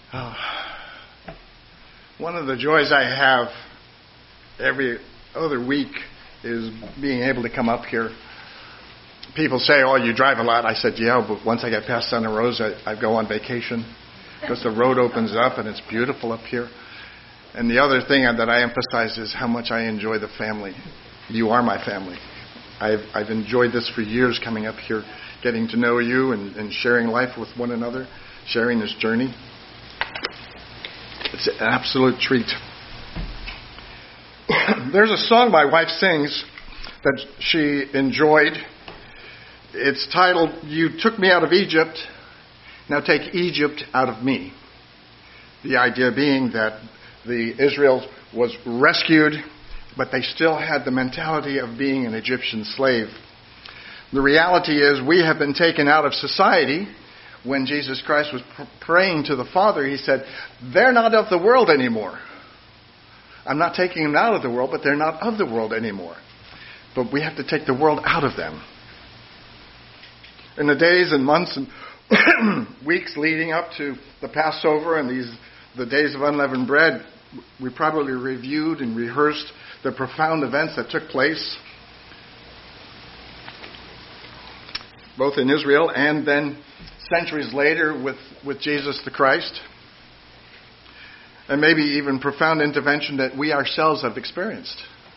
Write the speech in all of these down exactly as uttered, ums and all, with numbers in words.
Oh. One of the joys I have every other week is being able to come up here. People say, oh, you drive a lot. I said, yeah, but once I get past Santa Rosa, I go on vacation because the road opens up and it's beautiful up here. And the other thing that I emphasize is how much I enjoy the family. You are my family. I've, I've enjoyed this for years, coming up here, getting to know you and, and sharing life with one another, sharing this journey. It's an absolute treat. There's a song my wife sings that she enjoyed. It's titled, You Took Me Out of Egypt, Now Take Egypt Out of Me. The idea being that the Israel was rescued, but they still had the mentality of being an Egyptian slave. The reality is we have been taken out of society. When Jesus Christ was pr- praying to the Father, he said, they're not of the world anymore. I'm not taking them out of the world, but they're not of the world anymore. But we have to take the world out of them. In the days and months and weeks leading up to the Passover and these the days of unleavened bread, we probably reviewed and rehearsed the profound events that took place both in Israel and then centuries later with, with Jesus the Christ. And maybe even profound intervention that we ourselves have experienced.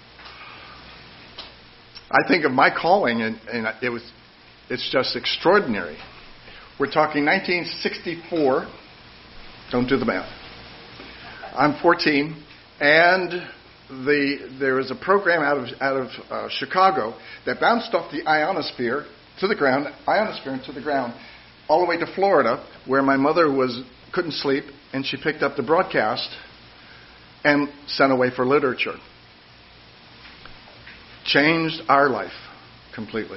I think of my calling, and, and it was it's just extraordinary. We're talking nineteen sixty-four. Don't do the math. I'm fourteen, and the there was a program out of out of uh, Chicago that bounced off the ionosphere to the ground, ionosphere into the ground, all the way to Florida, where my mother was couldn't sleep, and she picked up the broadcast and sent away for literature. Changed our life completely.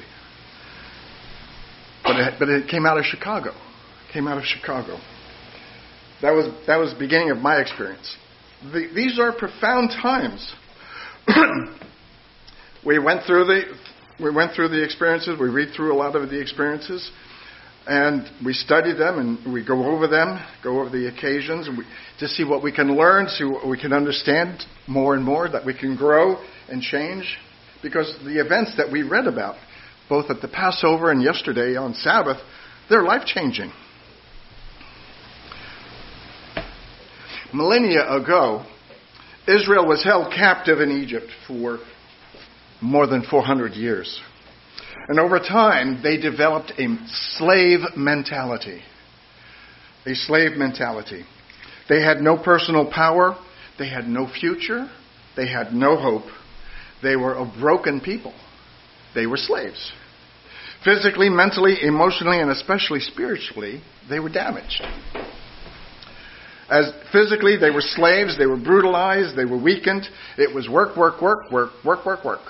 But it, but it came out of Chicago. It came out of Chicago. That was that was the beginning of my experience. The, these are profound times. we went through the we went through the experiences. We read through a lot of the experiences. And we study them and we go over them, go over the occasions and we, to see what we can learn, see what we can understand more and more, that we can grow and change. Because the events that we read about, both at the Passover and yesterday on Sabbath, they're life-changing. Millennia ago, Israel was held captive in Egypt for more than four hundred years. And over time, they developed a slave mentality. A slave mentality. They had no personal power. They had no future. They had no hope. They were a broken people. They were slaves. Physically, mentally, emotionally, and especially spiritually, they were damaged. As physically, they were slaves. They were brutalized. They were weakened. It was work, work, work, work, work, work, work.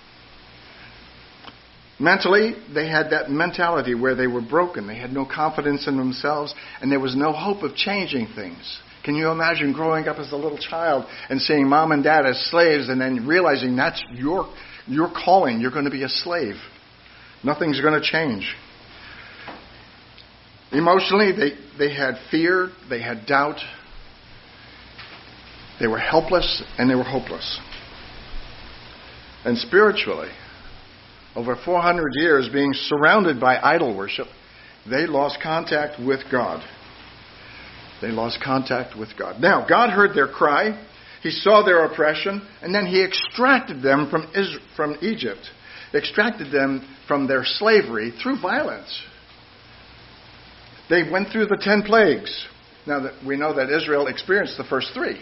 Mentally, they had that mentality where they were broken. They had no confidence in themselves, and there was no hope of changing things. Can you imagine growing up as a little child and seeing mom and dad as slaves and then realizing that's your, your calling. You're going to be a slave. Nothing's going to change. Emotionally, they, they had fear. They had doubt. They were helpless and they were hopeless. And spiritually, over four hundred years being surrounded by idol worship, they lost contact with God. They lost contact with God. Now, God heard their cry. He saw their oppression, and then He extracted them from Israel, from Egypt, extracted them from their slavery through violence. They went through the ten plagues. Now, that we know that Israel experienced the first three.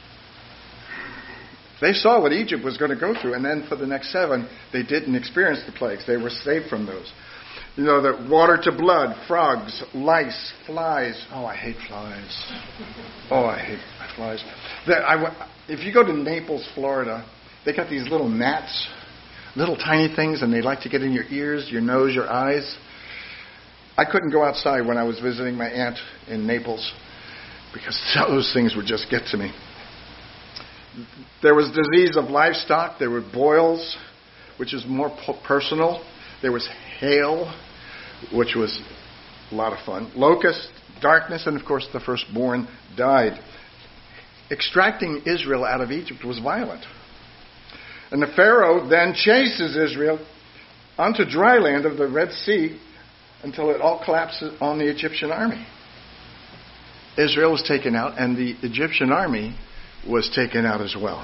They saw what Egypt was going to go through, and then for the next seven, they didn't experience the plagues. They were saved from those. You know, the water to blood, frogs, lice, flies. Oh, I hate flies. Oh, I hate flies. The, I, if you go to Naples, Florida, they got these little gnats, little tiny things, and they like to get in your ears, your nose, your eyes. I couldn't go outside when I was visiting my aunt in Naples because those things would just get to me. There was disease of livestock. There were boils, which is more personal. There was hail, which was a lot of fun. Locusts, darkness, and of course the firstborn died. Extracting Israel out of Egypt was violent. And the Pharaoh then chases Israel onto dry land of the Red Sea until it all collapses on the Egyptian army. Israel was taken out, and the Egyptian army was taken out as well.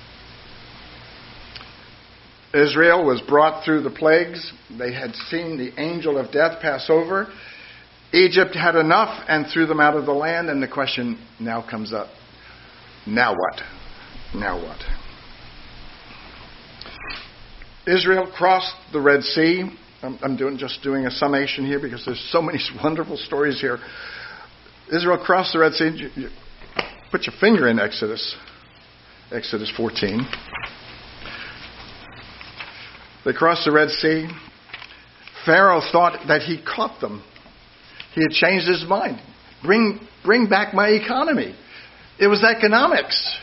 Israel was brought through the plagues. They had seen the angel of death pass over. Egypt had enough and threw them out of the land, and the question now comes up. Now what? Now what? Israel crossed the Red Sea. I'm, I'm doing just doing a summation here because there's so many wonderful stories here. Israel crossed the Red Sea. You, you, put your finger in Exodus. Exodus fourteen. They crossed the Red Sea. Pharaoh thought that he caught them. He had changed his mind. Bring, bring back my economy. It was economics.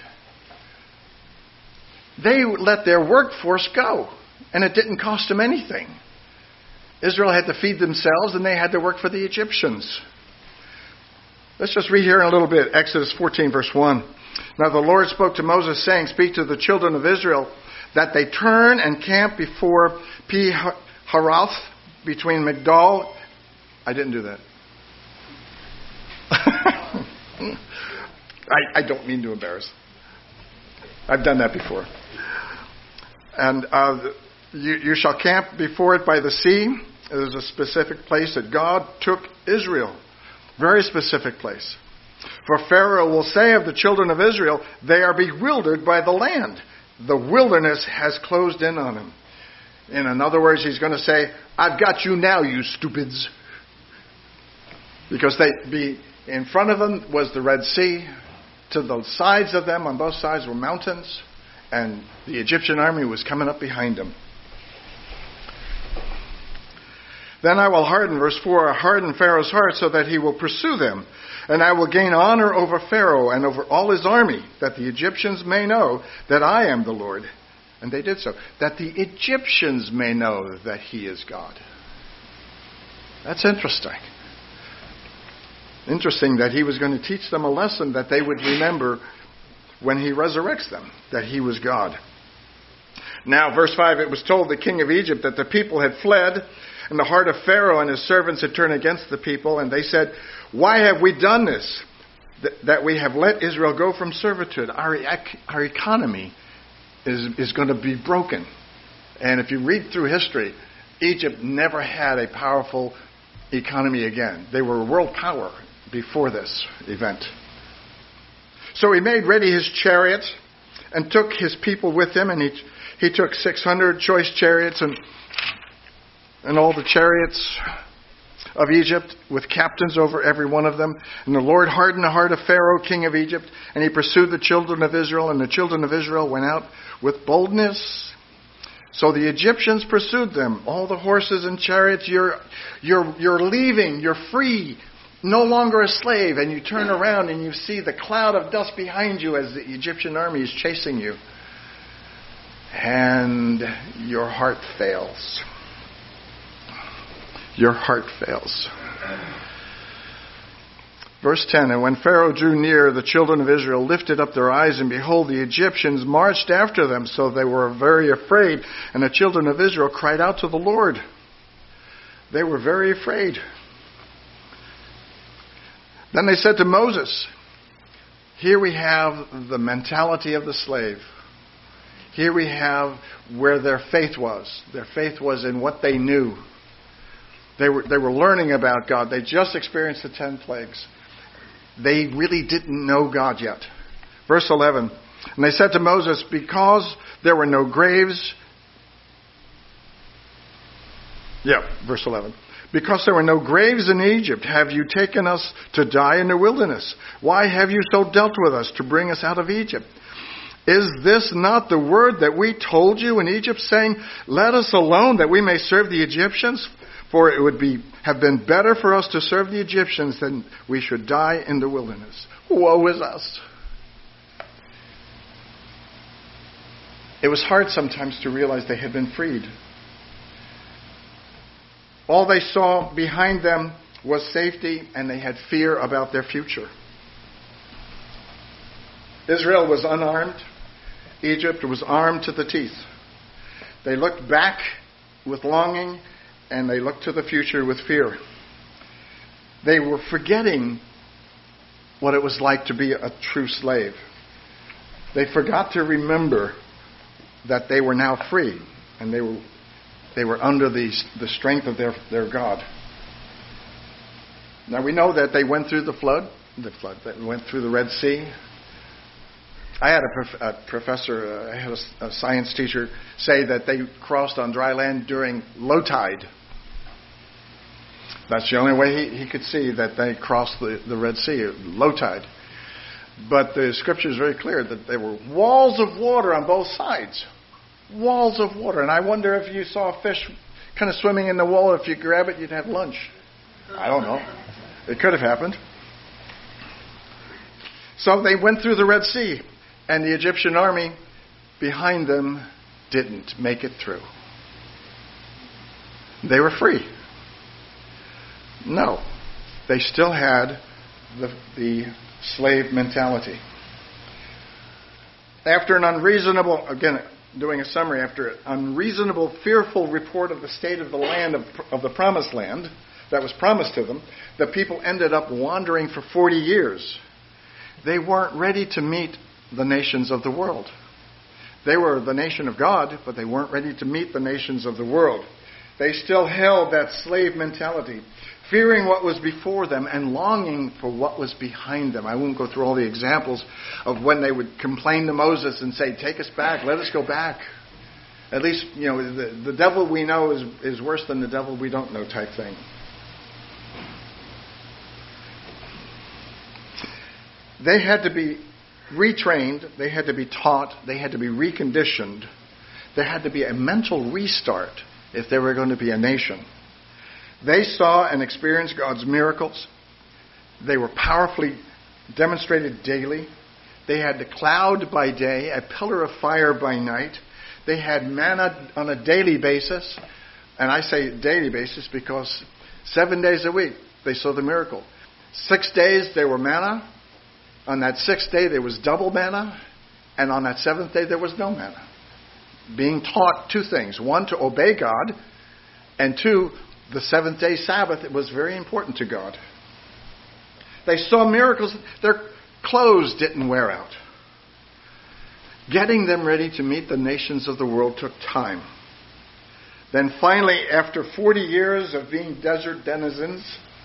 They let their workforce go, and it didn't cost them anything. Israel had to feed themselves, and they had to work for the Egyptians. Let's just read here in a little bit. Exodus fourteen, verse one. Now the Lord spoke to Moses, saying, speak to the children of Israel that they turn and camp before Pi-hahiroth, between Migdol. I didn't do that. I, I don't mean to embarrass. I've done that before. And uh, you, you shall camp before it by the sea. There's a specific place that God took Israel. Very specific place. For Pharaoh will say of the children of Israel, they are bewildered by the land. The wilderness has closed in on them. In other words, he's going to say, I've got you now, you stupids. Because they be in front of them was the Red Sea. To the sides of them, on both sides, were mountains. And the Egyptian army was coming up behind them. Then I will harden, verse four, harden Pharaoh's heart so that he will pursue them. And I will gain honor over Pharaoh and over all his army, that the Egyptians may know that I am the Lord. And they did so. That the Egyptians may know that he is God. That's interesting. Interesting that he was going to teach them a lesson that they would remember when he resurrects them, that he was God. Now, verse five, it was told the king of Egypt that the people had fled, and the heart of Pharaoh and his servants had turned against the people, and they said, why have we done this, that we have let Israel go from servitude? Our, our economy is, is going to be broken. And if you read through history, Egypt never had a powerful economy again. They were a world power before this event. So he made ready his chariots and took his people with him, and he he took six hundred choice chariots and and all the chariots of Egypt with captains over every one of them. And the Lord hardened the heart of Pharaoh, king of Egypt, and he pursued the children of Israel, and the children of Israel went out with boldness. So the Egyptians pursued them, all the horses and chariots. You're, you're, you're leaving, you're free, no longer a slave. And you turn around and you see the cloud of dust behind you as the Egyptian army is chasing you. And your heart fails. Your heart fails. Verse ten, and when Pharaoh drew near, the children of Israel lifted up their eyes, and behold, the Egyptians marched after them, so they were very afraid. And the children of Israel cried out to the Lord. They were very afraid. Then they said to Moses, here we have the mentality of the slave. Here we have where their faith was. Their faith was in what they knew. They were, they were learning about God. They just experienced the ten plagues. They really didn't know God yet. Verse eleven. And they said to Moses, because there were no graves. Yeah, verse eleven. Because there were no graves in Egypt, have you taken us to die in the wilderness? Why have you so dealt with us to bring us out of Egypt? Is this not the word that we told you in Egypt, saying, let us alone that we may serve the Egyptians? For it would be have been better for us to serve the Egyptians than we should die in the wilderness. Woe is us. It was hard sometimes to realize they had been freed. All they saw behind them was safety, and they had fear about their future. Israel was unarmed. Egypt was armed to the teeth. They looked back with longing, and they looked to the future with fear. They were forgetting what it was like to be a true slave. They forgot to remember that they were now free, and they were they were under the, the strength of their, their God. Now we know that they went through the flood, the flood, they went through the Red Sea. I had a, prof, a professor, uh, I had a, a science teacher say that they crossed on dry land during low tide. That's the only way he, he could see that they crossed the, the Red Sea, low tide. But the scripture is very clear that there were walls of water on both sides. Walls of water. And I wonder if you saw a fish kind of swimming in the wall, if you grab it, you'd have lunch. I don't know. It could have happened. So they went through the Red Sea, and the Egyptian army behind them didn't make it through. They were free. No. They still had the, the slave mentality. After an unreasonable, again, doing a summary, after an unreasonable, fearful report of the state of the land, of, of the promised land that was promised to them, the people ended up wandering for forty years. They weren't ready to meet the nations of the world. They were the nation of God, but they weren't ready to meet the nations of the world. They still held that slave mentality, fearing what was before them and longing for what was behind them. I won't go through all the examples of when they would complain to Moses and say, take us back, let us go back. At least, you know, the, the devil we know is, is worse than the devil we don't know type thing. They had to be retrained, they had to be taught, they had to be reconditioned. There had to be a mental restart if they were going to be a nation. They saw and experienced God's miracles. They were powerfully demonstrated daily. They had the cloud by day, a pillar of fire by night. They had manna on a daily basis. And I say daily basis because seven days a week they saw the miracle. Six days there were manna. On that sixth day there was double manna. And on that seventh day there was no manna. Being taught two things. One, to obey God. And two, the seventh day Sabbath, it was very important to God. They saw miracles. Their clothes didn't wear out. Getting them ready to meet the nations of the world took time. Then finally, after forty years of being desert denizens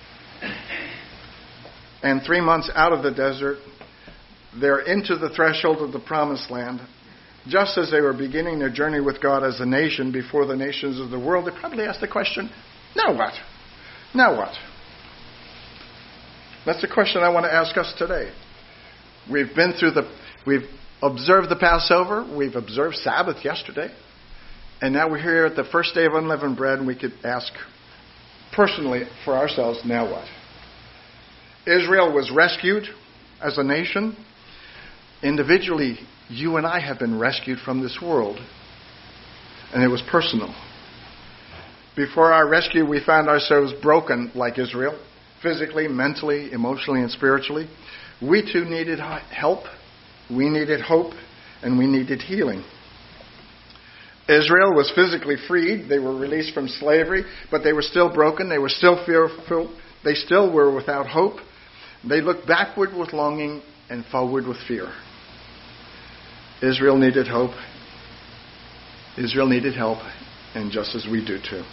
and three months out of the desert, they're into the threshold of the promised land. Just as they were beginning their journey with God as a nation before the nations of the world, they probably asked the question, now what? Now what? That's the question I want to ask us today. We've been through the, we've observed the Passover, we've observed Sabbath yesterday, and now we're here at the first day of unleavened bread, and we could ask personally for ourselves, now what? Israel was rescued as a nation. Individually, you and I have been rescued from this world, and it was personal. Before our rescue, we found ourselves broken like Israel, physically, mentally, emotionally, and spiritually. We too needed help, we needed hope, and we needed healing. Israel was physically freed. They were released from slavery, but they were still broken. They were still fearful. They still were without hope. They looked backward with longing and forward with fear. Israel needed hope. Israel needed help, and just as we do too.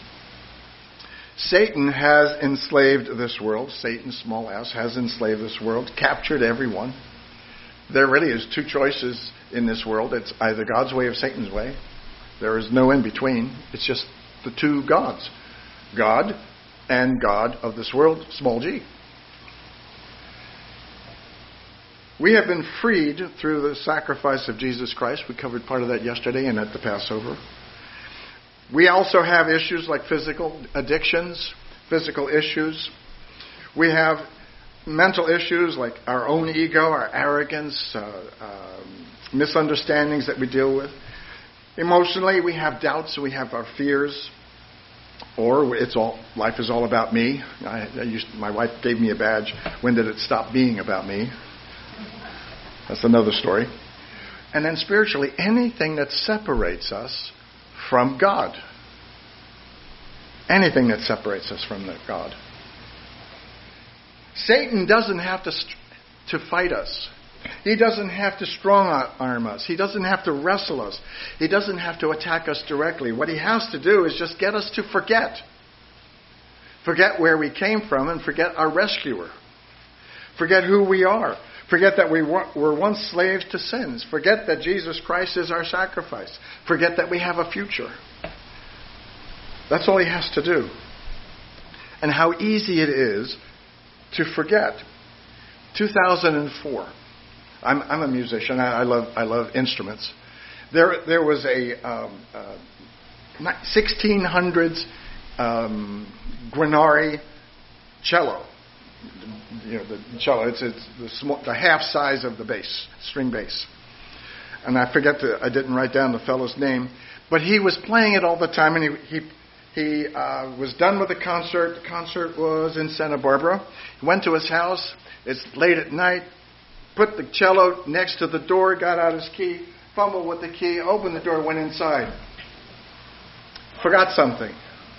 Satan has enslaved this world. Satan, small s, has enslaved this world, captured everyone. There really is two choices in this world. It's either God's way or Satan's way. There is no in between. It's just the two gods. God and God of this world, small g. We have been freed through the sacrifice of Jesus Christ. We covered part of that yesterday and at the Passover. We also have issues like physical addictions, physical issues. We have mental issues like our own ego, our arrogance, uh, uh, misunderstandings that we deal with. Emotionally, we have doubts, we have our fears. Or it's all life is all about me. I, I used, my wife gave me a badge. When did it stop being about me? That's another story. And then spiritually, anything that separates us from God. Anything that separates us from the God. Satan doesn't have to to fight us. He doesn't have to strong-arm us. He doesn't have to wrestle us. He doesn't have to attack us directly. What he has to do is just get us to forget. Forget where we came from and forget our rescuer. Forget who we are. Forget that we were once slaves to sins. Forget that Jesus Christ is our sacrifice. Forget that we have a future. That's all he has to do. And how easy it is to forget. two thousand four. I'm, I'm a musician. I, I love I love instruments. There there was a um, uh, sixteen hundreds um, Granari cello. You know the cello. It's it's the, small, the half size of the bass, string bass. And I forget the I didn't write down the fellow's name, but he was playing it all the time, and he he. He uh, was done with the concert. The concert was in Santa Barbara. He went to his house. It's late at night. Put the cello next to the door. Got out his key. Fumbled with the key. Opened the door. Went inside. Forgot something.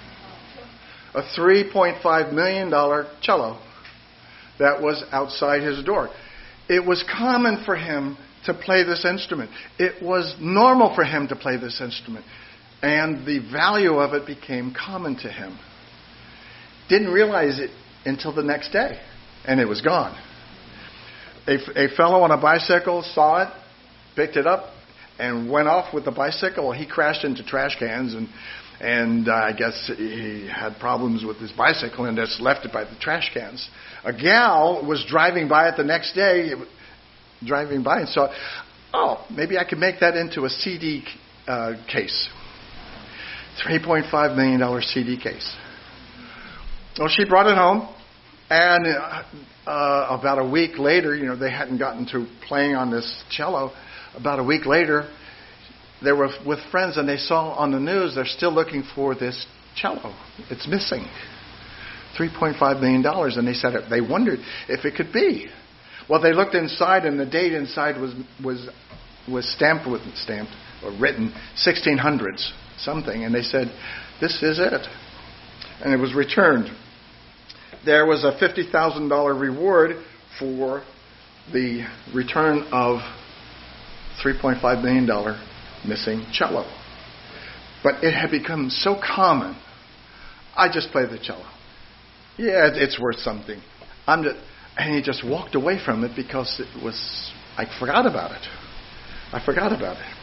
A three point five million dollars cello that was outside his door. It was common for him to play this instrument. It was normal for him to play this instrument. And the value of it became common to him. Didn't realize it until the next day. And it was gone. A, a fellow on a bicycle saw it, picked it up, and went off with the bicycle. He crashed into trash cans, and and uh, I guess he had problems with his bicycle and just left it by the trash cans. A gal was driving by it the next day, driving by and saw, oh, maybe I could make that into a C D uh, case. three point five million dollars C D case. Well, she brought it home, and uh, about a week later, you know, they hadn't gotten to playing on this cello. About a week later, they were with friends, and they saw on the news they're still looking for this cello. It's missing. three point five million dollars, and they said they wondered if it could be. Well, they looked inside, and the date inside was was was stamped with stamped or written sixteen hundreds. Something, and they said, this is it. And it was returned. There was a fifty thousand dollars reward for the return of three point five million dollars missing cello. But it had become so common. I just play the cello. Yeah, it's worth something. I'm just, and he just walked away from it because it was, I forgot about it. I forgot about it.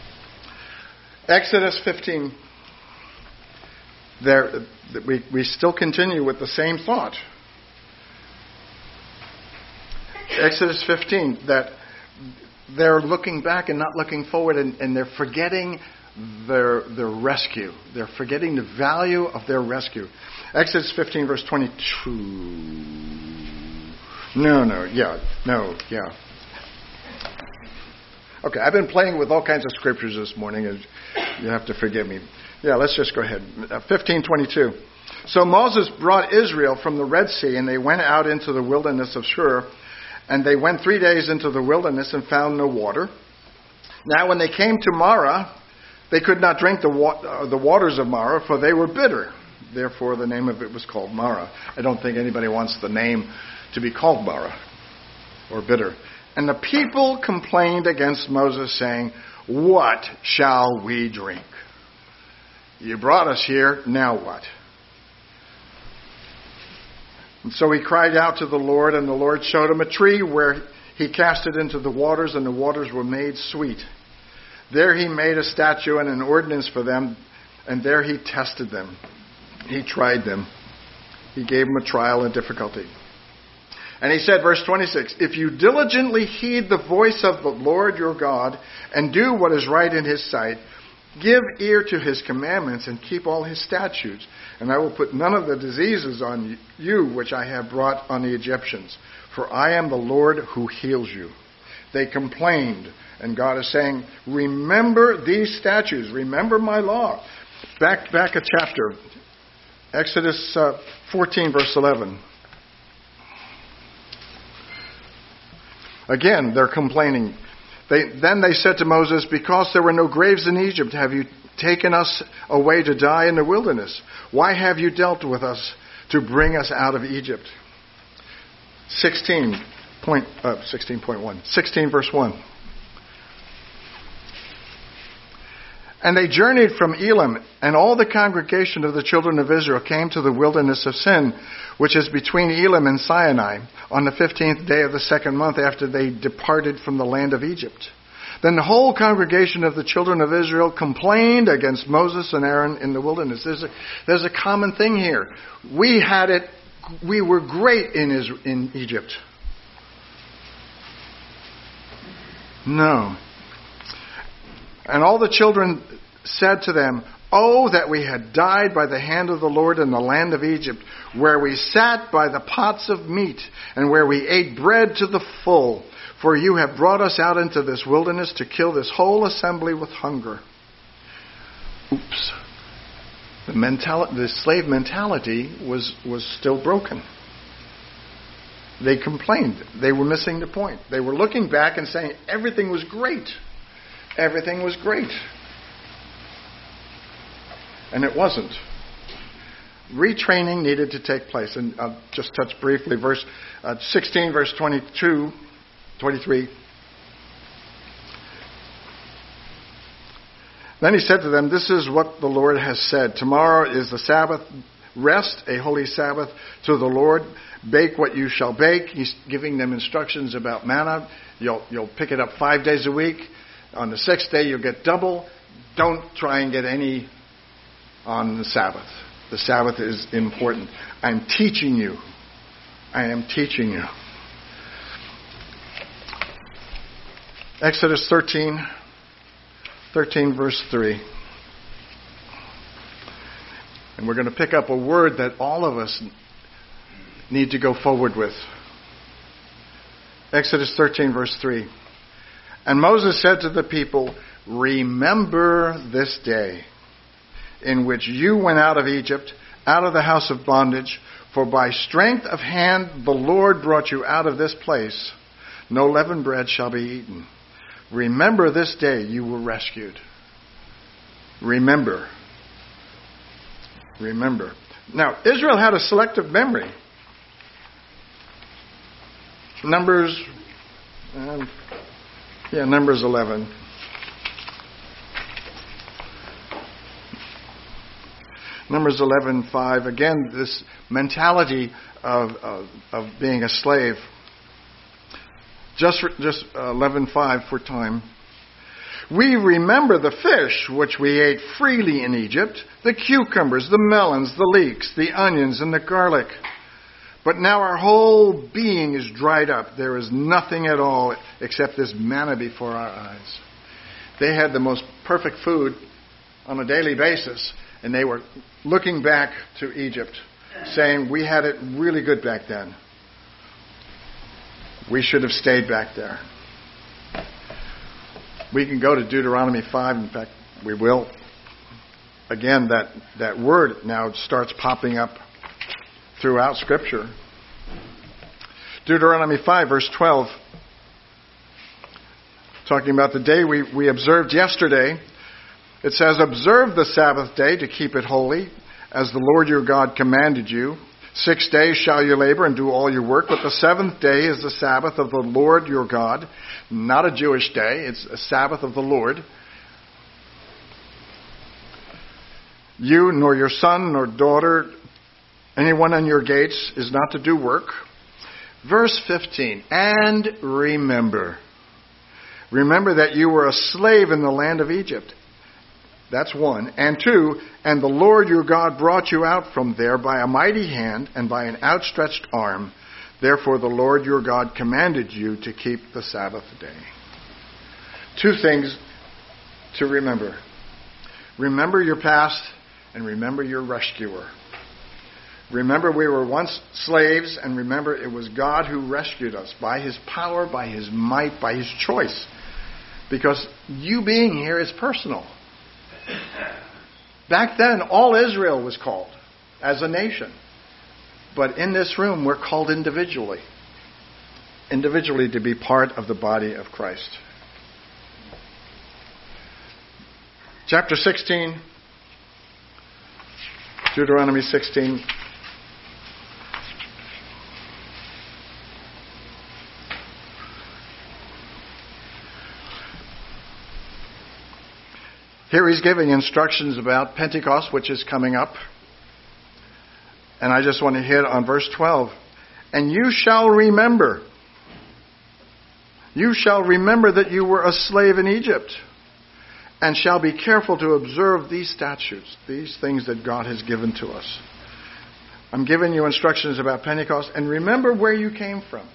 Exodus fifteen. There, we, we still continue with the same thought. Exodus fifteen, that they're looking back and not looking forward, and, and they're forgetting their their rescue. They're forgetting the value of their rescue. Exodus fifteen, verse twenty-two. No, no, yeah, no, yeah. Okay, I've been playing with all kinds of scriptures this morning, and you have to forgive me. Yeah, let's just go ahead. fifteen twenty-two. So Moses brought Israel from the Red Sea, and they went out into the wilderness of Shur, and they went three days into the wilderness and found no water. Now when they came to Marah, they could not drink the, wa- uh, the waters of Marah, for they were bitter. Therefore the name of it was called Marah. I don't think anybody wants the name to be called Marah, or bitter. And the people complained against Moses, saying, what shall we drink? You brought us here, now what? And so he cried out to the Lord, and the Lord showed him a tree where he cast it into the waters, and the waters were made sweet. There he made a statute and an ordinance for them, and there he tested them. He tried them. He gave them a trial and difficulty. And he said, verse twenty-six, if you diligently heed the voice of the Lord your God and do what is right in his sight, give ear to his commandments and keep all his statutes, and I will put none of the diseases on you which I have brought on the Egyptians, for I am the Lord who heals you. They complained, and God is saying, remember these statutes, remember my law. Back, back a chapter. Exodus uh, fourteen, verse eleven. Again, they're complaining. They, then they said to Moses, because there were no graves in Egypt, have you taken us away to die in the wilderness? Why have you dealt with us to bring us out of Egypt? sixteen point, uh, sixteen point one. sixteen verse one. And they journeyed from Elim, and all the congregation of the children of Israel came to the wilderness of Sin, which is between Elim and Sinai, on the fifteenth day of the second month after they departed from the land of Egypt. Then the whole congregation of the children of Israel complained against Moses and Aaron in the wilderness. There's a, there's a common thing here. We had it, we were great in, Israel, in Egypt. No. And all the children said to them, oh, that we had died by the hand of the Lord in the land of Egypt, where we sat by the pots of meat, and where we ate bread to the full. For you have brought us out into this wilderness to kill this whole assembly with hunger. Oops. The, mental- the slave mentality was, was still broken. They complained. They were missing the point. They were looking back and saying everything was great. Everything was great. And it wasn't. Retraining needed to take place. And I'll just touch briefly. Verse uh, sixteen, verse twenty-two, twenty-three. Then he said to them, this is what the Lord has said. Tomorrow is the Sabbath. Rest, a holy Sabbath to the Lord. Bake what you shall bake. He's giving them instructions about manna. You'll, you'll pick it up five days a week. On the sixth day, you'll get double. Don't try and get any on the Sabbath. The Sabbath is important. I'm teaching you. I am teaching you. Exodus thirteen, thirteen verse three. And we're going to pick up a word that all of us need to go forward with. Exodus thirteen verse three. And Moses said to the people, remember this day in which you went out of Egypt, out of the house of bondage, for by strength of hand the Lord brought you out of this place. No leavened bread shall be eaten. Remember this day you were rescued. Remember. Remember. Now, Israel had a selective memory. Numbers, um, yeah, Numbers eleven. Numbers eleven five. Again, this mentality of, of of being a slave. Just just eleven five for time. We remember the fish which we ate freely in Egypt, the cucumbers, the melons, the leeks, the onions, and the garlic. But now our whole being is dried up. There is nothing at all except this manna before our eyes. They had the most perfect food on a daily basis, and they were looking back to Egypt, saying, we had it really good back then. We should have stayed back there. We can go to Deuteronomy five. In fact, we will. Again, that, that word now starts popping up throughout Scripture. Deuteronomy five, verse twelve. Talking about the day we, we observed yesterday. It says, observe the Sabbath day to keep it holy, as the Lord your God commanded you. Six days shall you labor and do all your work, but the seventh day is the Sabbath of the Lord your God. Not a Jewish day, it's a Sabbath of the Lord. You nor your son nor daughter, anyone on your gates, is not to do work. Verse fifteen, and remember. Remember that you were a slave in the land of Egypt. That's one. And two, and the Lord your God brought you out from there by a mighty hand and by an outstretched arm. Therefore the Lord your God commanded you to keep the Sabbath day. Two things to remember. Remember your past and remember your rescuer. Remember we were once slaves, and remember it was God who rescued us by His power, by His might, by His choice. Because you being here is personal. Back then, all Israel was called. as a nation. But in this room, we're called individually. Individually to be part of the body of Christ. Chapter sixteen, Deuteronomy sixteen. Here he's giving instructions about Pentecost, which is coming up. And I just want to hit on verse twelve. And you shall remember. You shall remember that you were a slave in Egypt, and shall be careful to observe these statutes, these things that God has given to us. I'm giving you instructions about Pentecost, and remember where you came from.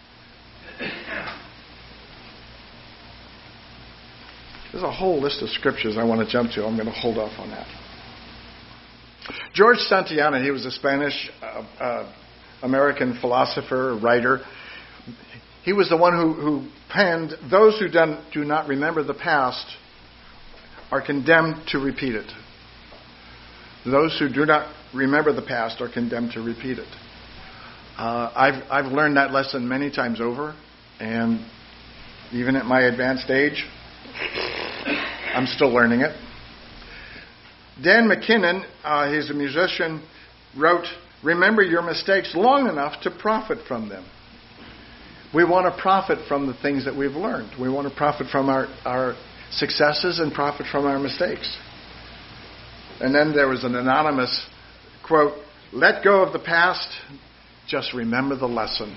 There's a whole list of scriptures I want to jump to. I'm going to hold off on that. George Santayana, he was a Spanish uh, uh, American philosopher, writer. He was the one who, who penned, those who done, do not remember the past are condemned to repeat it. Those who do not remember the past are condemned to repeat it. Uh, I've, I've learned that lesson many times over, and even at my advanced age, I'm still learning it. Dan McKinnon, uh, he's a musician, wrote, "Remember your mistakes long enough to profit from them." We want to profit from the things that we've learned. We want to profit from our, our successes and profit from our mistakes. And then there was an anonymous quote, "Let go of the past, just remember the lesson."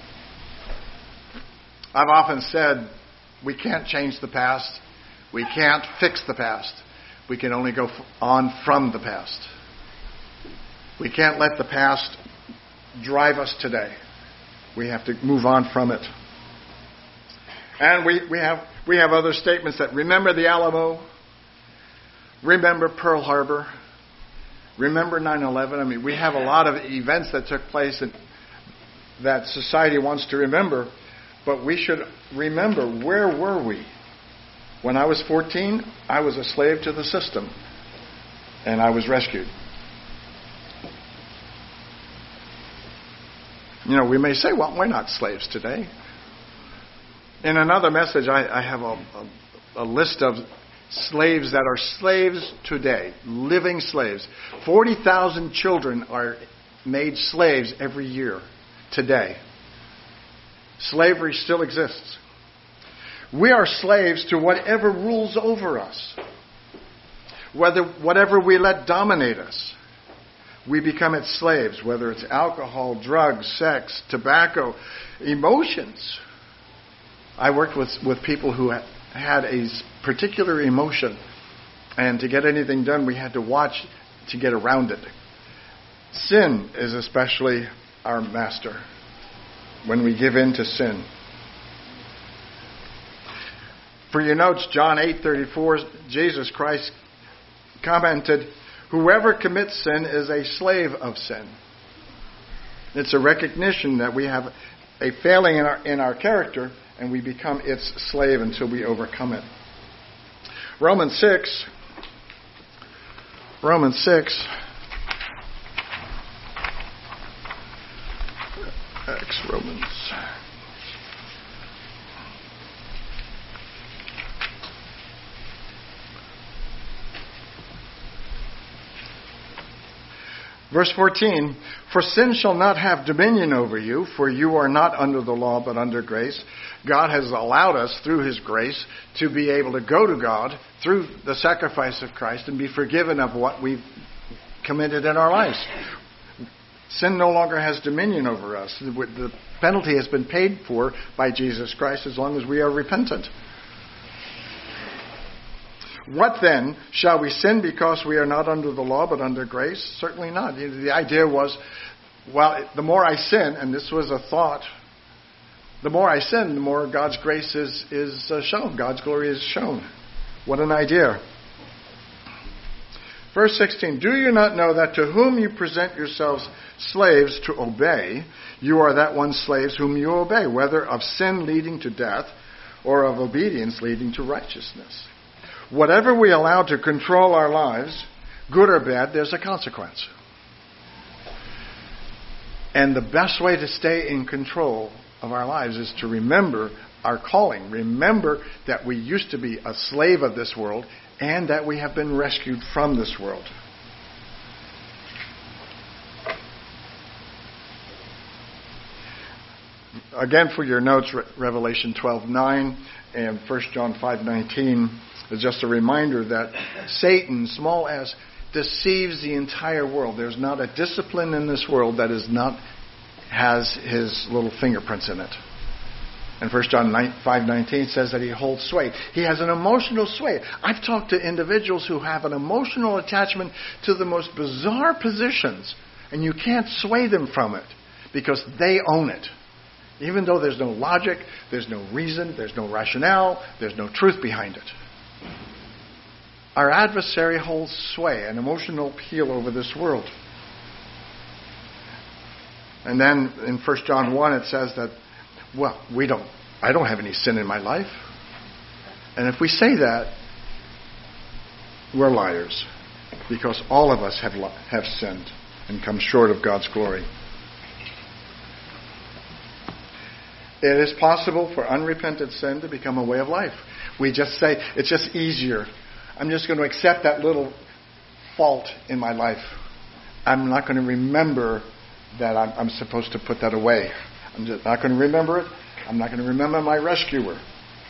I've often said, we can't change the past. We can't fix the past. We can only go on from the past. We can't let the past drive us today. We have to move on from it. And we, we have we have other statements that remember the Alamo, remember Pearl Harbor, remember nine eleven. I mean, we have a lot of events that took place and that society wants to remember, but we should remember, where were we? When I was fourteen, I was a slave to the system, and I was rescued. You know, we may say, well, we're not slaves today. In another message, I, I have a, a, a list of slaves that are slaves today, living slaves. forty thousand children are made slaves every year today. Slavery still exists. We are slaves to whatever rules over us. Whether whatever we let dominate us. We become its slaves, whether it's alcohol, drugs, sex, tobacco, emotions. I worked with, with people who had a particular emotion, and to get anything done, we had to watch to get around it. Sin is especially our master when we give in to sin. For your notes, John eight thirty-four, Jesus Christ commented, "Whoever commits sin is a slave of sin." It's a recognition that we have a failing in our in our character, and we become its slave until we overcome it. Romans six. Romans six. Ex Romans. Verse fourteen, "For sin shall not have dominion over you, for you are not under the law but under grace." God has allowed us through His grace to be able to go to God through the sacrifice of Christ and be forgiven of what we've committed in our lives. Sin no longer has dominion over us. The penalty has been paid for by Jesus Christ as long as we are repentant. What then? Shall we sin because we are not under the law but under grace? Certainly not. The idea was, well, the more I sin, and this was a thought, the more I sin, the more God's grace is, is shown. God's glory is shown. What an idea. Verse sixteen, "Do you not know that to whom you present yourselves slaves to obey, you are that one slaves whom you obey, whether of sin leading to death or of obedience leading to righteousness?" Whatever we allow to control our lives, good or bad, there's a consequence. And the best way to stay in control of our lives is to remember our calling. Remember that we used to be a slave of this world and that we have been rescued from this world. Again, for your notes, Revelation twelve nine and First John five nineteen is just a reminder that Satan, small s, deceives the entire world. There's not a discipline in this world that is not has his little fingerprints in it. And First John five nineteen says that he holds sway. He has an emotional sway. I've talked to individuals who have an emotional attachment to the most bizarre positions, and you can't sway them from it because they own it. Even though there's no logic, there's no reason, there's no rationale, there's no truth behind it. Our adversary holds sway, an emotional appeal over this world. And then in First John one it says that, well, we don't, I don't have any sin in my life. And if we say that, we're liars. Because all of us have have sinned and come short of God's glory. It is possible for unrepentant sin to become a way of life. We just say, it's just easier. I'm just going to accept that little fault in my life. I'm not going to remember that I'm, I'm supposed to put that away. I'm just not going to remember it. I'm not going to remember my rescuer.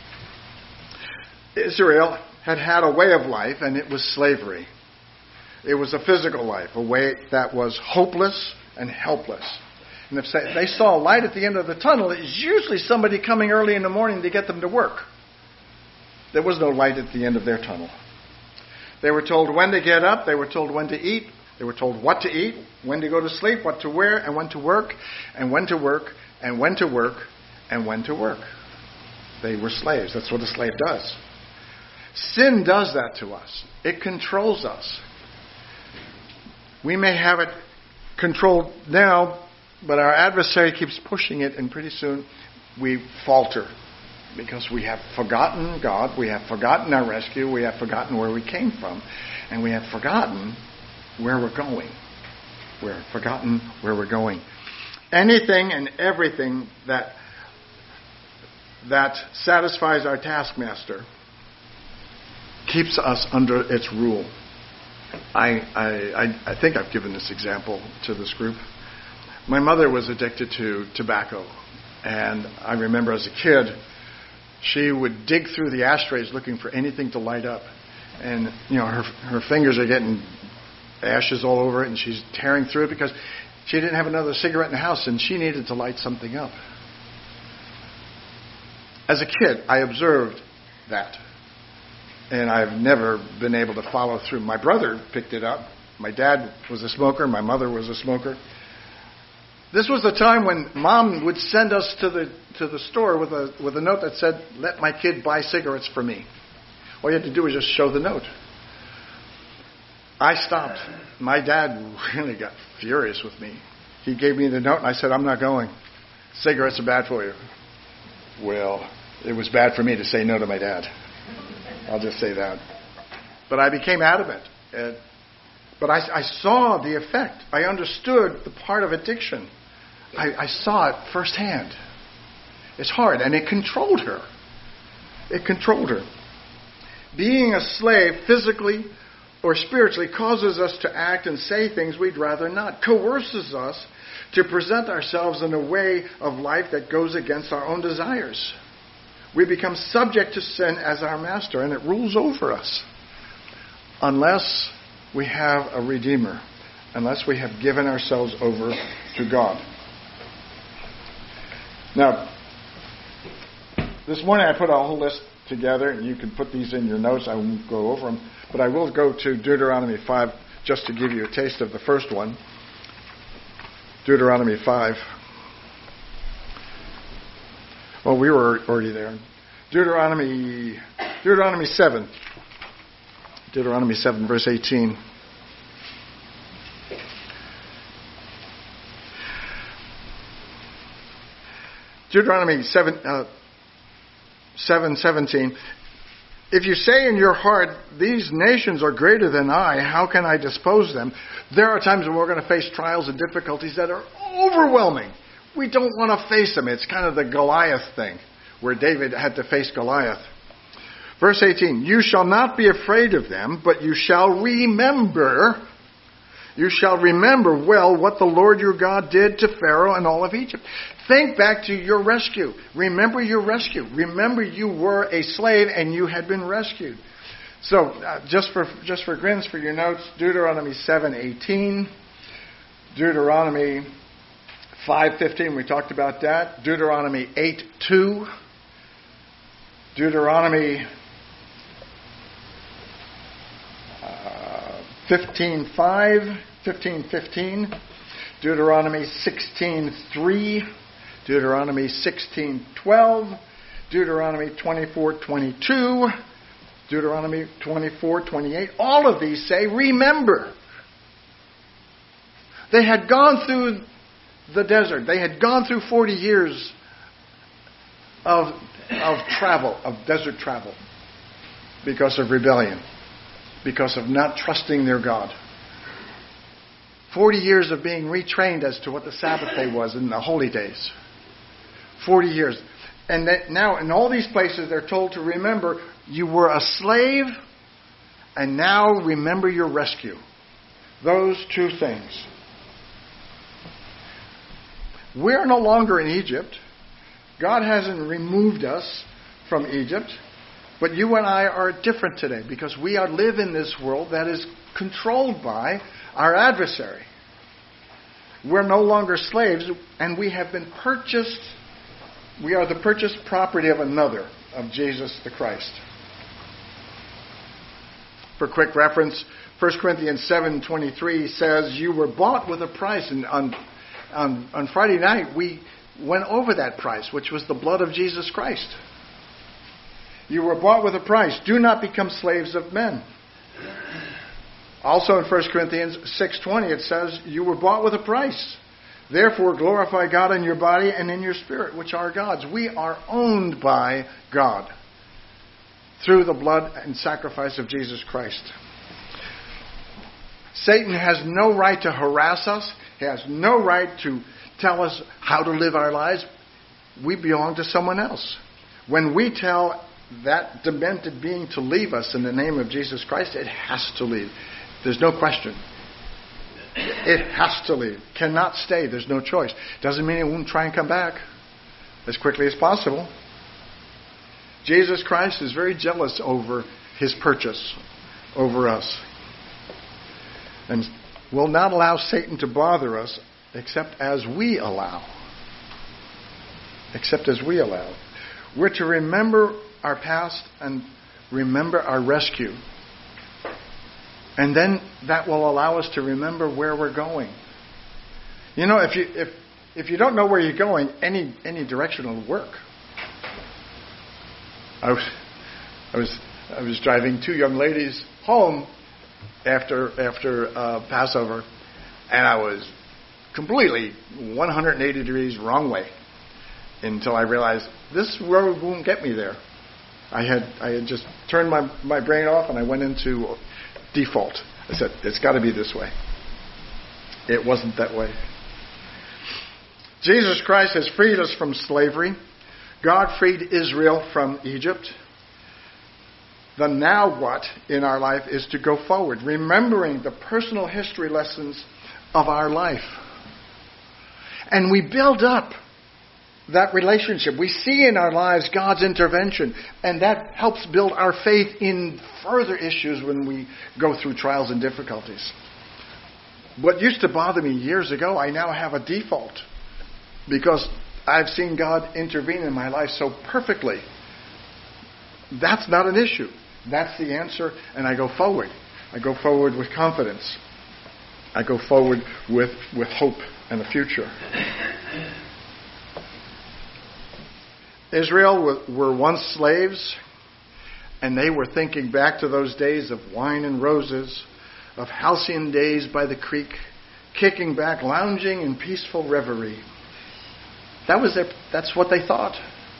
Israel had had a way of life, and it was slavery. It was a physical life, a way that was hopeless and helpless. And if they saw a light at the end of the tunnel, it was usually somebody coming early in the morning to get them to work. There was no light at the end of their tunnel. They were told when to get up. They were told when to eat. They were told what to eat, when to go to sleep, what to wear, and when to work, and when to work, and when to work, and when to work. They were slaves. That's what a slave does. Sin does that to us. It controls us. We may have it controlled now, but our adversary keeps pushing it, and pretty soon we falter because we have forgotten God, we have forgotten our rescue, we have forgotten where we came from, and we have forgotten where we're going. We're forgotten where we're going. Anything and everything that that satisfies our taskmaster keeps us under its rule. I, I, I think I've given this example to this group. My mother was addicted to tobacco, and I remember as a kid, she would dig through the ashtrays looking for anything to light up, and you know her her fingers are getting ashes all over it, and she's tearing through it because she didn't have another cigarette in the house, and she needed to light something up. As a kid, I observed that, and I've never been able to follow through. My brother picked it up. My dad was a smoker. My mother was a smoker. This was the time when Mom would send us to the to the store with a with a note that said, "Let my kid buy cigarettes for me." All you had to do was just show the note. I stopped. My dad really got furious with me. He gave me the note, and I said, "I'm not going. Cigarettes are bad for you." Well, it was bad for me to say no to my dad. I'll just say that. But I became adamant. Uh, but I, I saw the effect. I understood the part of addiction. I, I saw it firsthand. It's hard, and it controlled her. It controlled her. Being a slave physically or spiritually causes us to act and say things we'd rather not, coerces us to present ourselves in a way of life that goes against our own desires. We become subject to sin as our master, and it rules over us. Unless we have a Redeemer, unless we have given ourselves over to God. Now, this morning I put a whole list together, and you can put these in your notes. I won't go over them, but I will go to Deuteronomy five just to give you a taste of the first one. Deuteronomy five. Well, we were already there. Deuteronomy, Deuteronomy seven. Deuteronomy seven, verse eighteen. Deuteronomy seven, uh, seven seventeen. If you say in your heart, these nations are greater than I, how can I dispose them? There are times when we're going to face trials and difficulties that are overwhelming. We don't want to face them. It's kind of the Goliath thing, where David had to face Goliath. Verse eighteen, you shall not be afraid of them, but you shall remember, you shall remember well what the Lord your God did to Pharaoh and all of Egypt. Think back to your rescue. Remember your rescue. Remember you were a slave and you had been rescued. So, uh, just for just for grins for your notes, Deuteronomy seven eighteen, Deuteronomy five fifteen, we talked about that. Deuteronomy eight two, Deuteronomy uh, fifteen five, fifteen fifteen, Deuteronomy sixteen three, Deuteronomy sixteen twelve, Deuteronomy twenty-four twenty-two, Deuteronomy twenty-four twenty-eight. All of these say, remember. They had gone through the desert. They had gone through forty years of, of travel, of desert travel, because of rebellion, because of not trusting their God. forty years of being retrained as to what the Sabbath day was in the holy days. forty years. And that now in all these places they're told to remember you were a slave, and now remember your rescue. Those two things. We're no longer in Egypt. God hasn't removed us from Egypt. But you and I are different today because we are live in this world that is controlled by our adversary. We're no longer slaves, and we have been purchased. We are the purchased property of another, of Jesus the Christ. For quick reference, First Corinthians seven twenty-three says, you were bought with a price. And on, on, on Friday night, we went over that price, which was the blood of Jesus Christ. You were bought with a price. Do not become slaves of men. Also in First Corinthians six twenty, it says, you were bought with a price. Therefore, glorify God in your body and in your spirit, which are God's. We are owned by God through the blood and sacrifice of Jesus Christ. Satan has no right to harass us. He has no right to tell us how to live our lives. We belong to someone else. When we tell that demented being to leave us in the name of Jesus Christ, it has to leave. There's no question. It has to leave. Cannot stay. There's no choice. Doesn't mean it won't try and come back as quickly as possible. Jesus Christ is very jealous over his purchase, over us. And will not allow Satan to bother us except as we allow. Except as we allow. We're to remember our past and remember our rescue. And then that will allow us to remember where we're going. You know, if you if if you don't know where you're going, any any direction will work. I was I was I was driving two young ladies home after after uh, Passover, and I was completely one hundred eighty degrees wrong way until I realized this road won't get me there. I had I had just turned my my brain off and I went into default. I said, it's got to be this way. It wasn't that way. Jesus Christ has freed us from slavery. God freed Israel from Egypt. The now what in our life is to go forward, remembering the personal history lessons of our life. And we build up that relationship. We see in our lives God's intervention, and that helps build our faith in further issues when we go through trials and difficulties. What used to bother me years ago, I now have a default because I've seen God intervene in my life so perfectly. That's not an issue. That's the answer, and I go forward. I go forward with confidence. I go forward with, with hope and a future. Israel were once slaves, and they were thinking back to those days of wine and roses, of halcyon days by the creek, kicking back, lounging in peaceful reverie. That was their, that's what they thought.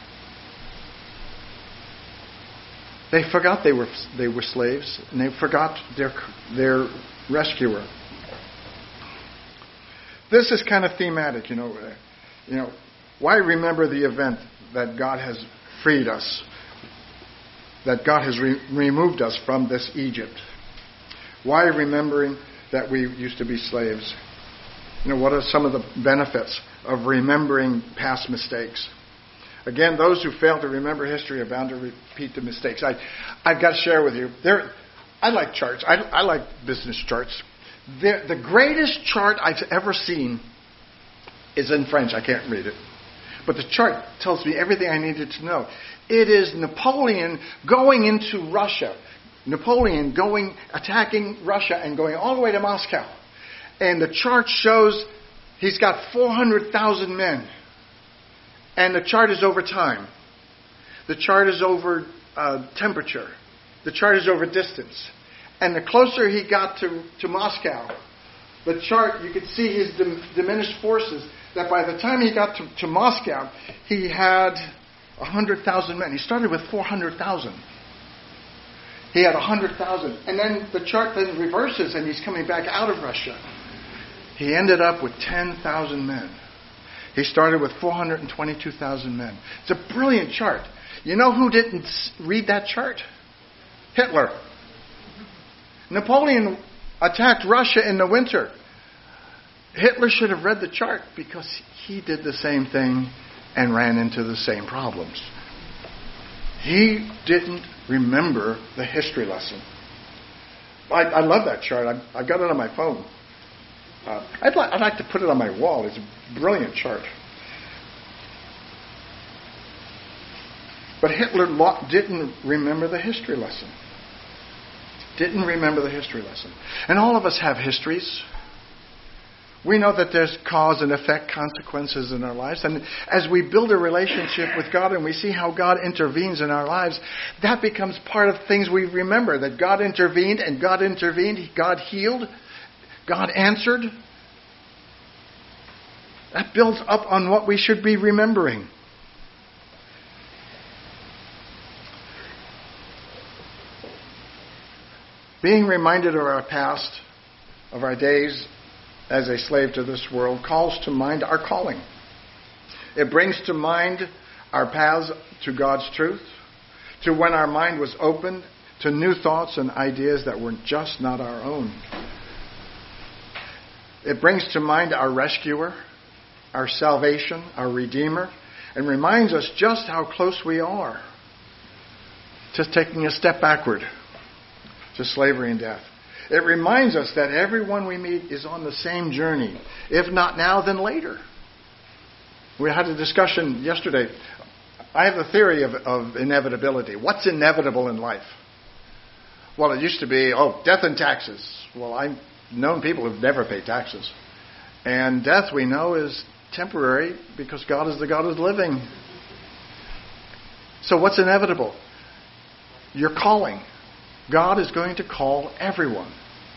They forgot they were they were slaves, and they forgot their their rescuer. This is kind of thematic, you know. Uh, you know, why remember the event that God has freed us, that God has re- removed us from this Egypt? Why remembering that we used to be slaves? You know, what are some of the benefits of remembering past mistakes? Again, those who fail to remember history are bound to repeat the mistakes. I, I've got to share with you. There, I like charts. I, I like business charts. The, the greatest chart I've ever seen is in French. I can't read it. But the chart tells me everything I needed to know. It is Napoleon going into Russia. Napoleon going, attacking Russia and going all the way to Moscow. And the chart shows he's got four hundred thousand men. And the chart is over time. The chart is over uh, temperature. The chart is over distance. And the closer he got to, to Moscow, the chart, you could see his dim, diminished forces, that by the time he got to, to Moscow, he had one hundred thousand men. He started with four hundred thousand. He had one hundred thousand. And then the chart then reverses and he's coming back out of Russia. He ended up with ten thousand men. He started with four hundred twenty-two thousand men. It's a brilliant chart. You know who didn't read that chart? Hitler. Napoleon attacked Russia in the winter. Hitler should have read the chart because he did the same thing and ran into the same problems. He didn't remember the history lesson. I, I love that chart. I, I've got it on my phone. Uh, I'd, li- I'd like to put it on my wall. It's a brilliant chart. But Hitler lo- didn't remember the history lesson. Didn't remember the history lesson. And all of us have histories. We know that there's cause and effect consequences in our lives. And as we build a relationship with God and we see how God intervenes in our lives, that becomes part of things we remember. That God intervened and God intervened. God healed. God answered. That builds up on what we should be remembering. Being reminded of our past, of our days as a slave to this world, calls to mind our calling. It brings to mind our paths to God's truth, to when our mind was open to new thoughts and ideas that were just not our own. It brings to mind our rescuer, our salvation, our redeemer, and reminds us just how close we are to taking a step backward to slavery and death. It reminds us that everyone we meet is on the same journey. If not now, then later. We had a discussion yesterday. I have a theory of, of inevitability. What's inevitable in life? Well, it used to be, oh, death and taxes. Well, I've known people who've never paid taxes. And death, we know, is temporary because God is the God of the living. So what's inevitable? Your calling. God is going to call everyone.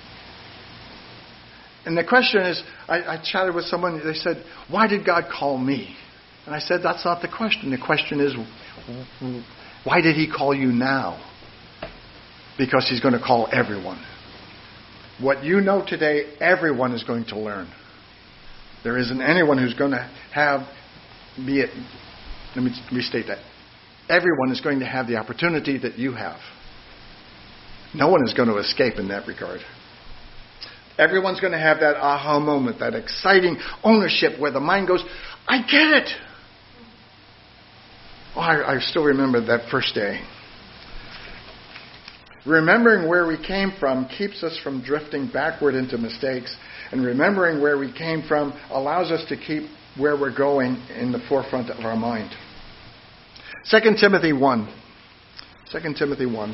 And the question is, I, I chatted with someone, they said, why did God call me? And I said, that's not the question. The question is, why did he call you now? Because he's going to call everyone. What you know today, everyone is going to learn. There isn't anyone who's going to have, be it, let me restate that. Everyone is going to have the opportunity that you have. No one is going to escape in that regard. Everyone's going to have that aha moment, that exciting ownership where the mind goes, I get it. Oh, I, I still remember that first day. Remembering where we came from keeps us from drifting backward into mistakes. And remembering where we came from allows us to keep where we're going in the forefront of our mind. Second Timothy one. Second Timothy one.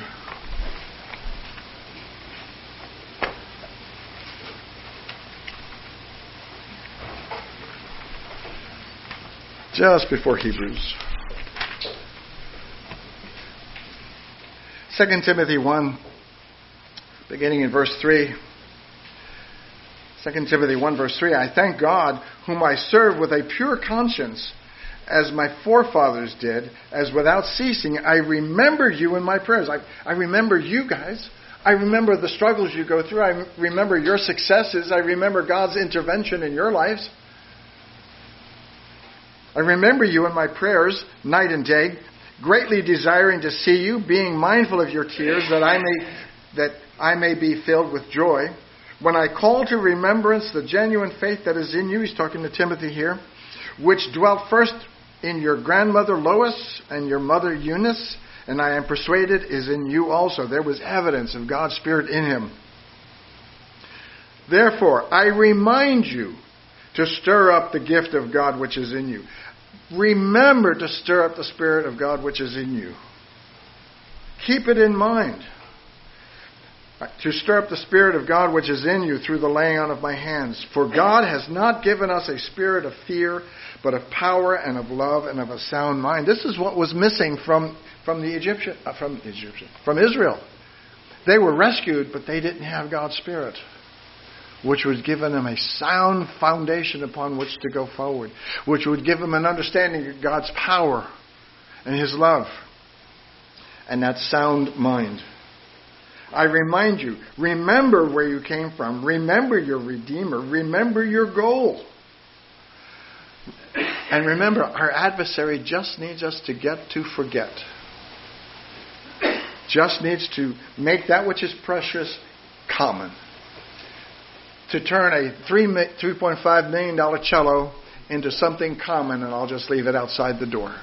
Just before Hebrews. Second Timothy one, beginning in verse three. Second Timothy one, verse three. I thank God, whom I serve with a pure conscience, as my forefathers did, as without ceasing I remember you in my prayers. I, I remember you guys. I remember the struggles you go through. I remember your successes. I remember God's intervention in your lives. I remember you in my prayers night and day, greatly desiring to see you, being mindful of your tears, that I may that I may be filled with joy. When I call to remembrance the genuine faith that is in you, he's talking to Timothy here, which dwelt first in your grandmother Lois and your mother Eunice, and I am persuaded is in you also. There was evidence of God's Spirit in him. Therefore, I remind you to stir up the gift of God which is in you. Remember to stir up the Spirit of God which is in you. Keep it in mind. To stir up the Spirit of God which is in you through the laying on of my hands. For God has not given us a spirit of fear, but of power and of love and of a sound mind. This is what was missing from, from the Egyptian, uh, from Egyptian, from Israel. They were rescued, but they didn't have God's Spirit, which would give them a sound foundation upon which to go forward, which would give them an understanding of God's power and His love and that sound mind. I remind you, remember where you came from. Remember your Redeemer. Remember your goal. And remember, our adversary just needs us to get to forget. Just needs to make that which is precious common. To turn a three point five million dollars cello into something common, and I'll just leave it outside the door.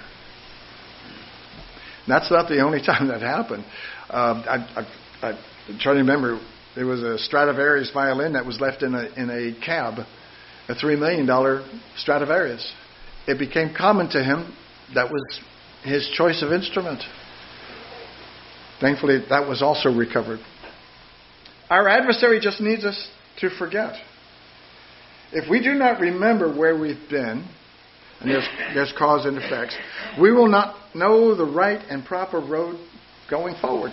And that's not the only time that happened. Uh, I, I, I'm trying to remember, there was a Stradivarius violin that was left in a in a cab, a three million dollars Stradivarius. It became common to him. That was his choice of instrument. Thankfully, that was also recovered. Our adversary just needs us to forget. If we do not remember where we've been, and there's, there's cause and effects, we will not know the right and proper road going forward.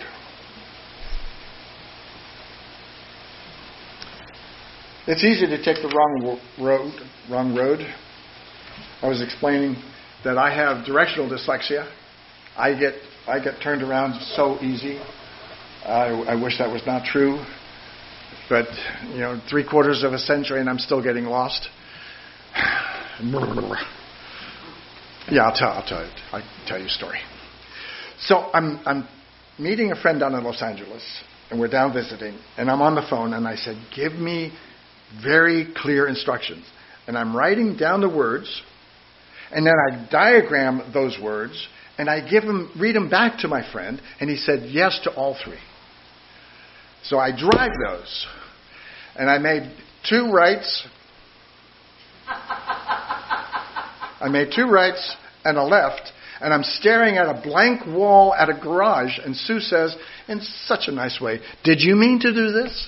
It's easy to take the wrong road. Wrong road. I was explaining that I have directional dyslexia. I get I get turned around so easy. I, I wish that was not true. But, you know, three quarters of a century and I'm still getting lost. Yeah, I'll tell, I'll tell, I'll tell you a story. So I'm, I'm meeting a friend down in Los Angeles, and we're down visiting, and I'm on the phone, and I said, give me very clear instructions. And I'm writing down the words, and then I diagram those words, and I give them, read them back to my friend, and he said yes to all three. So I drive those, and I made two rights. I made two rights and a left, and I'm staring at a blank wall at a garage, and Sue says, in such a nice way, did you mean to do this?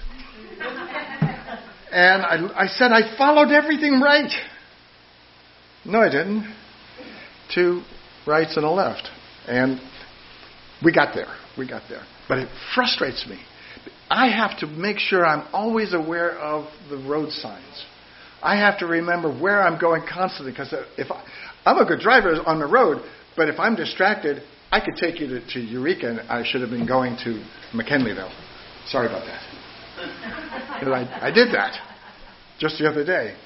And I, I said, I followed everything right. No, I didn't. Two rights and a left. And we got there. We got there. But it frustrates me. I have to make sure I'm always aware of the road signs. I have to remember where I'm going constantly, because if I, I'm a good driver on the road, but if I'm distracted, I could take you to, to Eureka, and I should have been going to McKinleyville. Sorry about that. Because I, I did that just the other day.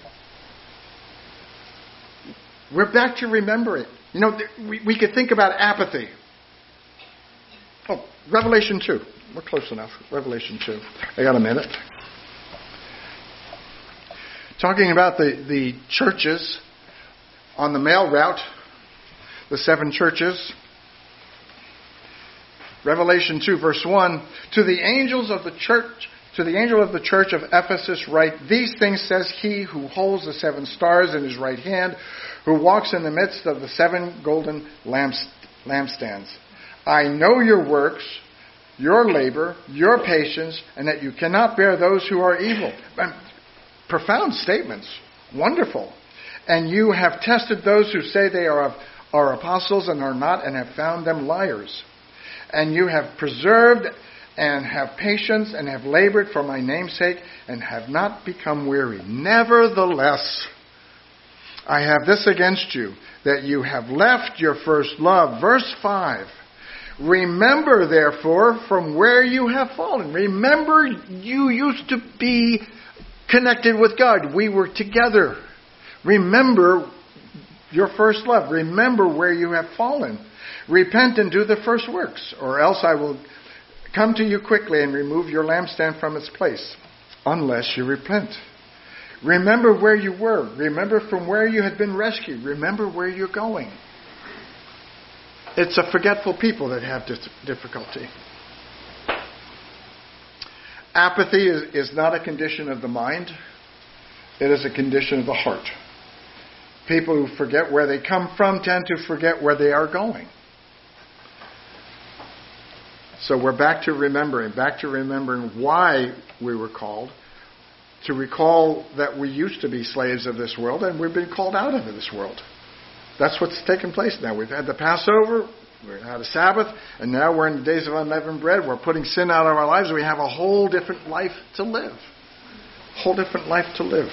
We're back to remembering. You know, we, we could think about apathy. Oh, Revelation two. We're close enough. Revelation two. I got a minute. Talking about the, the churches on the mail route, the seven churches. Revelation two, verse one. To the angels of the church, to the angel of the church of Ephesus write, these things says he who holds the seven stars in his right hand, who walks in the midst of the seven golden lamps, lampstands. I know your works, your labor, your patience, and that you cannot bear those who are evil. Profound statements. Wonderful. And you have tested those who say they are, are apostles and are not, and have found them liars. And you have preserved and have patience and have labored for my name's sake and have not become weary. Nevertheless, I have this against you, that you have left your first love. Verse five. Remember, therefore, from where you have fallen. Remember, you used to be connected with God. We were together. Remember your first love. Remember where you have fallen. Repent and do the first works, or else I will come to you quickly and remove your lampstand from its place, unless you repent. Remember where you were. Remember from where you had been rescued. Remember where you're going. It's a forgetful people that have dis- difficulty. Apathy is, is not a condition of the mind. It is a condition of the heart. People who forget where they come from tend to forget where they are going. So we're back to remembering, back to remembering why we were called, to recall that we used to be slaves of this world and we've been called out of this world. That's what's taken place now. We've had the Passover, we've had a Sabbath, and now we're in the days of unleavened bread. We're putting sin out of our lives. We have a whole different life to live. A whole different life to live.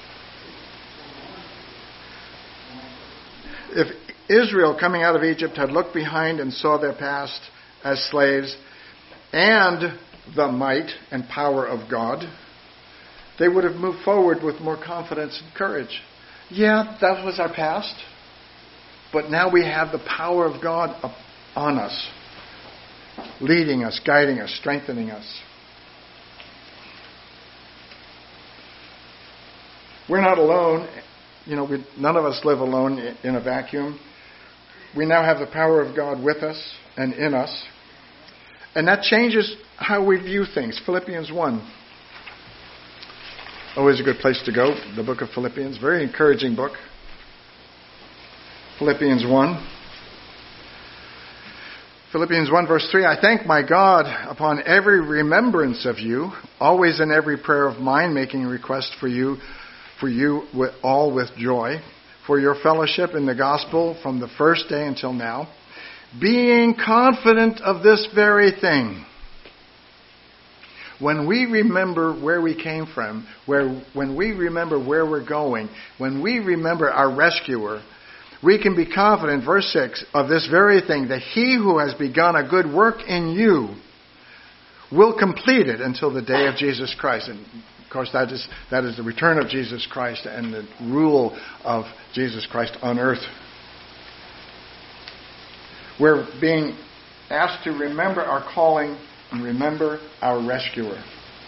If Israel, coming out of Egypt, had looked behind and saw their past as slaves and the might and power of God, they would have moved forward with more confidence and courage. Yeah, that was our past. But now we have the power of God on us, leading us, guiding us, strengthening us. We're not alone. You know, we, none of us live alone in a vacuum. We now have the power of God with us and in us. And that changes how we view things. Philippians one. Always a good place to go. The book of Philippians. Very encouraging book. Philippians one. Philippians one verse three. I thank my God upon every remembrance of you, always in every prayer of mine, making request for you, for you with, all with joy, for your fellowship in the gospel from the first day until now, being confident of this very thing. When we remember where we came from, where when we remember where we're going, when we remember our rescuer, we can be confident, verse six, of this very thing, that he who has begun a good work in you will complete it until the day of Jesus Christ. And of course, that is, that is the return of Jesus Christ and the rule of Jesus Christ on earth. We're being asked to remember our calling and remember our rescuer.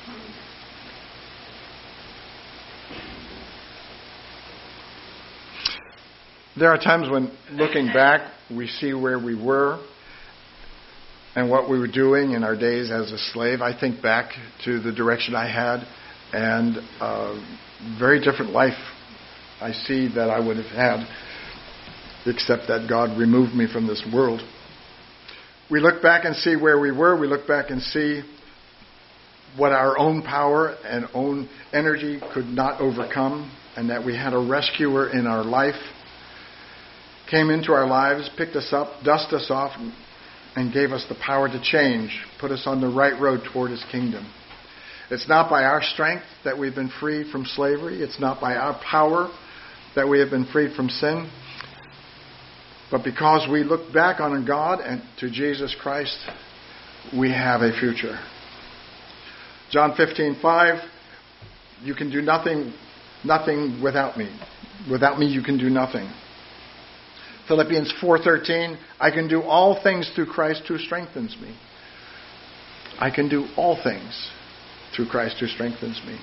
There are times when, looking back, we see where we were and what we were doing in our days as a slave. I think back to the direction I had and a very different life I see that I would have had, except that God removed me from this world. We look back and see where we were. We look back and see what our own power and own energy could not overcome, and that we had a rescuer in our life, came into our lives, picked us up, dusted us off, and gave us the power to change, put us on the right road toward His kingdom. It's not by our strength that we've been freed from slavery. It's not by our power that we have been freed from sin. But because we look back on God and to Jesus Christ, we have a future. John fifteen five, you can do nothing, nothing without me. Without me, you can do nothing. Philippians four thirteen, I can do all things through Christ who strengthens me. I can do all things through Christ who strengthens me.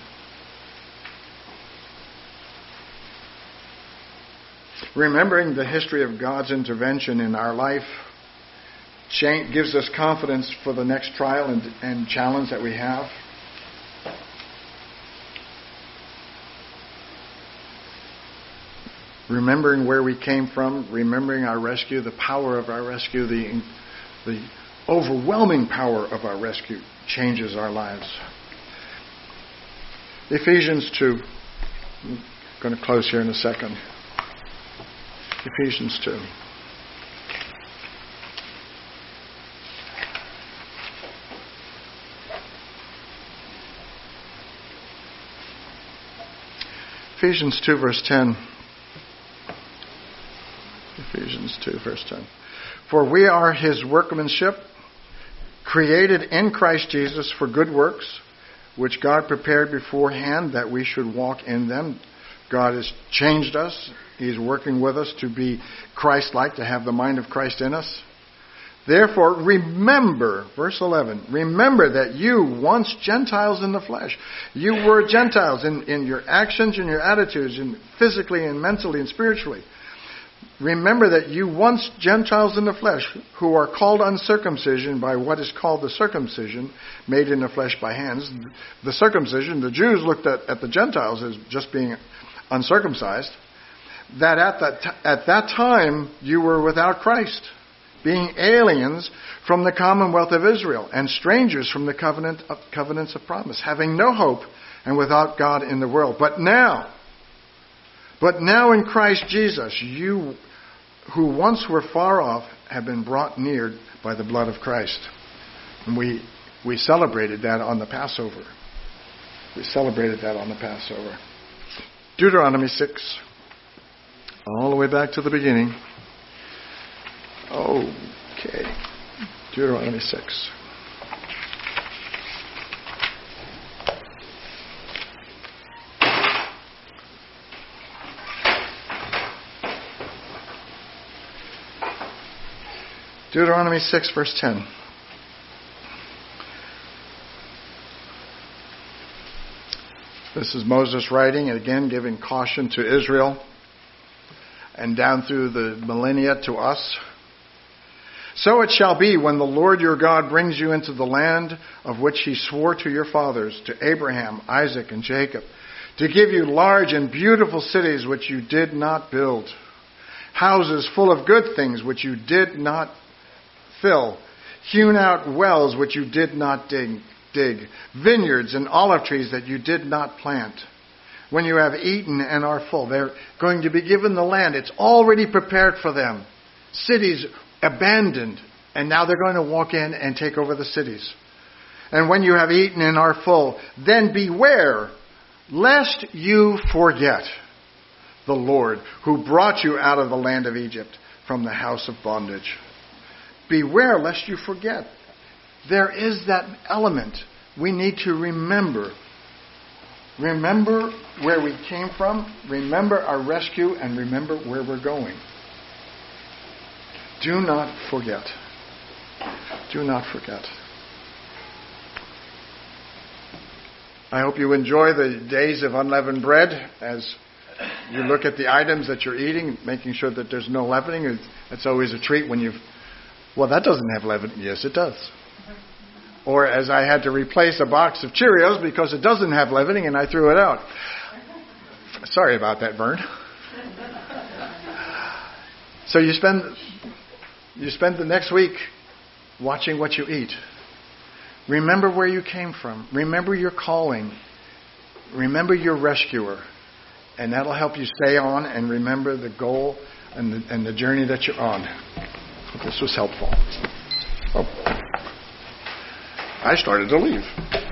Remembering the history of God's intervention in our life gives us confidence for the next trial and, and challenge that we have. Remembering where we came from, remembering our rescue, the power of our rescue, the, the overwhelming power of our rescue changes our lives. Ephesians two. I'm going to close here in a second. Ephesians two. Ephesians two verse ten. Ephesians two, verse ten. For we are his workmanship, created in Christ Jesus for good works, which God prepared beforehand that we should walk in them. God has changed us. He's working with us to be Christ-like, to have the mind of Christ in us. Therefore, remember, verse eleven, remember that you, once Gentiles in the flesh, you were Gentiles in, in your actions and your attitudes, and physically and mentally and spiritually. Remember that you once Gentiles in the flesh, who are called uncircumcision by what is called the circumcision, made in the flesh by hands. The circumcision, the Jews looked at, at the Gentiles as just being uncircumcised. That at that, at that time you were without Christ, being aliens from the commonwealth of Israel and strangers from the covenant of, covenants of promise, having no hope and without God in the world. But now, but now in Christ Jesus, you who once were far off have been brought near by the blood of Christ. And we we celebrated that on the Passover. We celebrated that on the Passover. Deuteronomy six. All the way back to the beginning. Okay. Deuteronomy six. Deuteronomy six, verse ten. This is Moses writing, and again giving caution to Israel, and down through the millennia to us. So it shall be when the Lord your God brings you into the land of which he swore to your fathers, to Abraham, Isaac, and Jacob, to give you large and beautiful cities which you did not build, houses full of good things which you did not fill, hewn out wells which you did not dig, dig, vineyards and olive trees that you did not plant. When you have eaten and are full, they're going to be given the land. It's already prepared for them. Cities abandoned, and now they're going to walk in and take over the cities. And when you have eaten and are full, then beware lest you forget the Lord who brought you out of the land of Egypt from the house of bondage. Beware lest you forget. There is that element we need to remember. Remember where we came from, remember our rescue, and remember where we're going. Do not forget. Do not forget. I hope you enjoy the days of unleavened bread as you look at the items that you're eating, making sure that there's no leavening. It's always a treat when you've, well, that doesn't have leavening. Yes, it does. Or as I had to replace a box of Cheerios because it doesn't have leavening and I threw it out. Sorry about that, Vern. So you spend you spend the next week watching what you eat. Remember where you came from. Remember your calling. Remember your rescuer. And that'll help you stay on and remember the goal and the, and the journey that you're on. Hope this was helpful. Oh. I started to leave.